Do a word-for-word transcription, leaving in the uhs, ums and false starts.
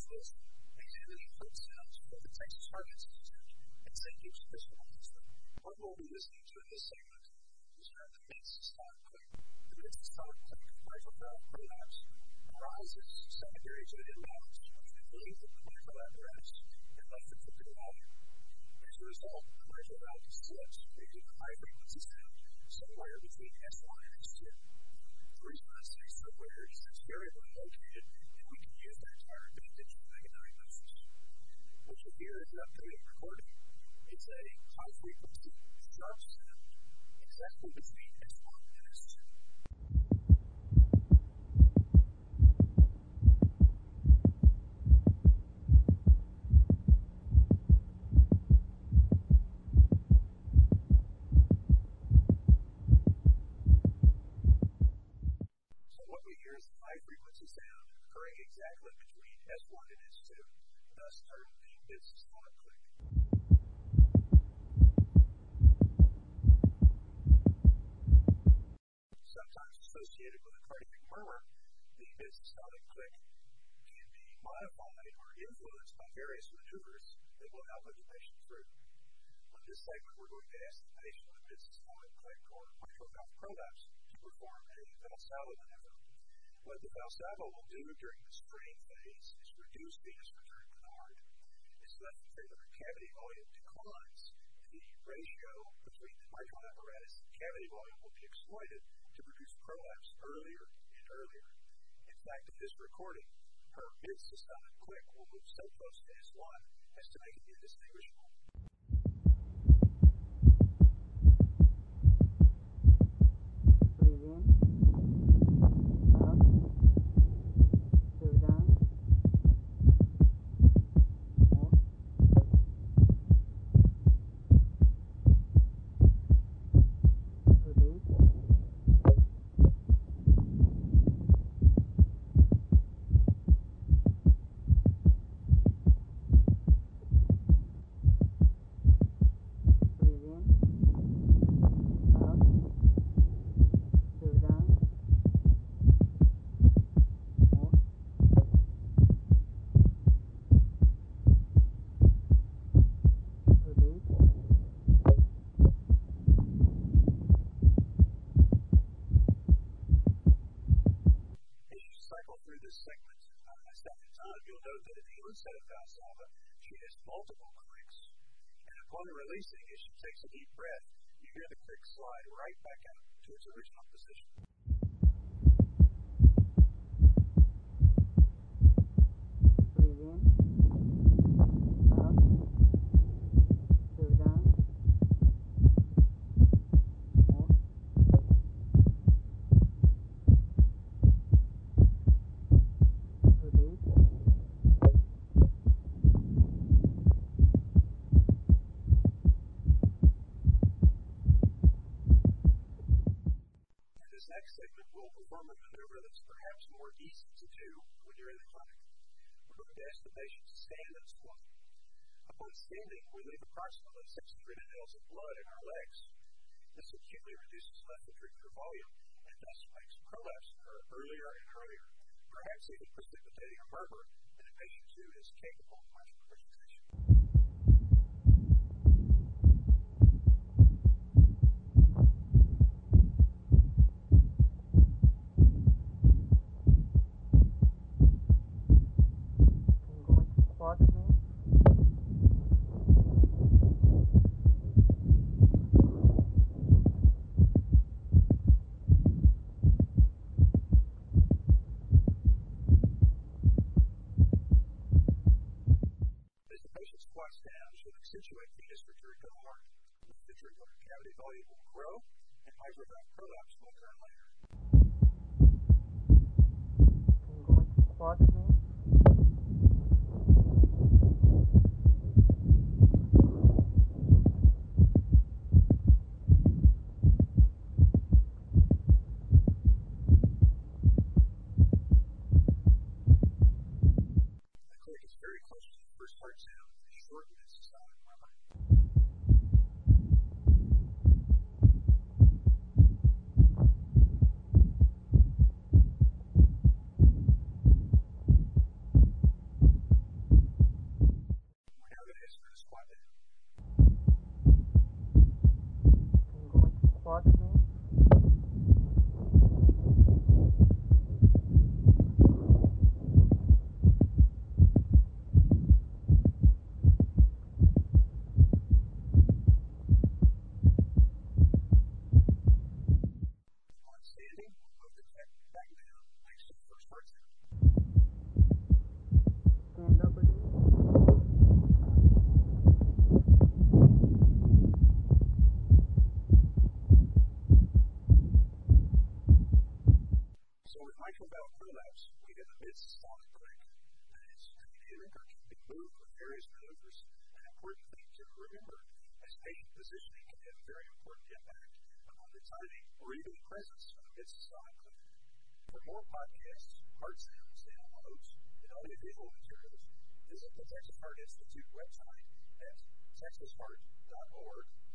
was examining foot sounds for the Texas Heart Institute at Saint Luke's Episcopal Hospital. What we'll be listening to in this segment is heard the mid-systolic click. The mid-systolic click of mitral valve prolapse arises secondary to an imbalance between the length of the mitral apparatus and left ventricular volume. As a result, the mitral valve slips, creating a high-frequency sound somewhere between S one and S two. The reason I say somewhere is it's very well located, and we can use that to our advantage to make a diagnosis. What you hear in the upcoming recording is a high-frequency, sharp sound exactly between S one and S two. What we hear is a high-frequency sound occurring exactly between S one and S two, thus termed the mid-systolic click. Sometimes associated with a cardiac murmur, the mid-systolic click can be modified or influenced by various maneuvers that will help the patient through. On this segment, we're going to ask the patient with mid-systolic click or mitral valve prolapse to perform a Valsalva maneuver. What the Valsalva will do during the strain phase is reduce venous return to the heart. As left ventricular cavity volume declines, the ratio between the mitral apparatus and cavity volume will be exploited to produce prolapse earlier and earlier. In fact, in this recording, her mid-systolic click will move so close to S one as to make it indistinguishable. Through this segment, uh, a second time, you'll note that at the onset of Valsalva, she has multiple clicks, and upon releasing, as she takes a deep breath, you hear the click slide right back out to its original position. Breathe in, up, two down, more. Next segment, we'll perform a maneuver that's perhaps more easy to do when you're in the clinic. We're going to ask the patient to stand and squat. Upon standing, we leave approximately six hundred milliliters of blood in our legs. This acutely reduces left ventricular volume and thus makes prolapse occur earlier and earlier, perhaps even precipitating a murmur in a patient who is capable of mitral regurgitation. Squats down should accentuate venous return to the heart. The ventricular cavity volume will grow, and mitral valve prolapse will occur later. Can go into squat again. The click is very close to the first heart sound. Short mid-systolic murmur. microvalve prolapse, we have a mid-systolic click that is dynamic or can be moved with various maneuvers. An important thing to remember as patient positioning can have a very important impact on the timing or even the presence of a mid-systolic click. For more podcasts, heart sounds, downloads, and audiovisual materials, visit the Texas Heart Institute website at texas heart dot org